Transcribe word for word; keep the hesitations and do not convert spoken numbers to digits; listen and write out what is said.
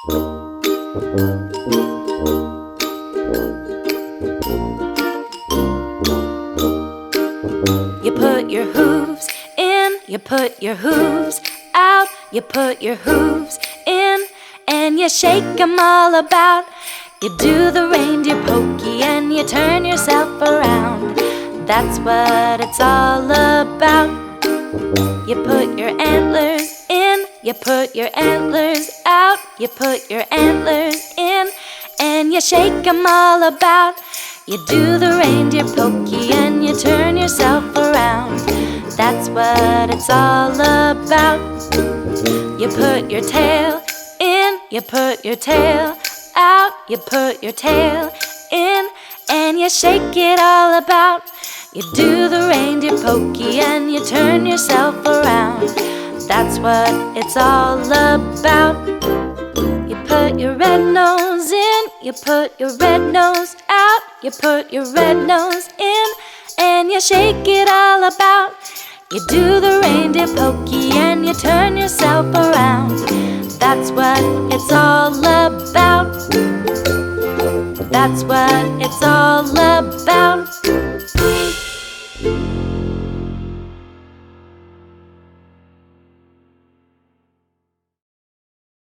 You put your hooves in, you put your hooves out, you put your hooves in, and you shake 'em all about. You do the reindeer pokey and you turn yourself around. That's what it's all about. You put your antlers in, you put your antlers out, you put your antlers in, and you shake 'em all about. You do the reindeer pokey and you turn yourself around. That's what it's all about. You put your tail in, you put your tail out, you put your tail in, and you shake it all about. You do the reindeer pokey and you turn yourself around. That's what it's all about. You put your red nose in, you put your red nose out, you put your red nose in, and you shake it all about. You do the reindeer pokey and you turn yourself around. That's what it's all about. That's what it's all about.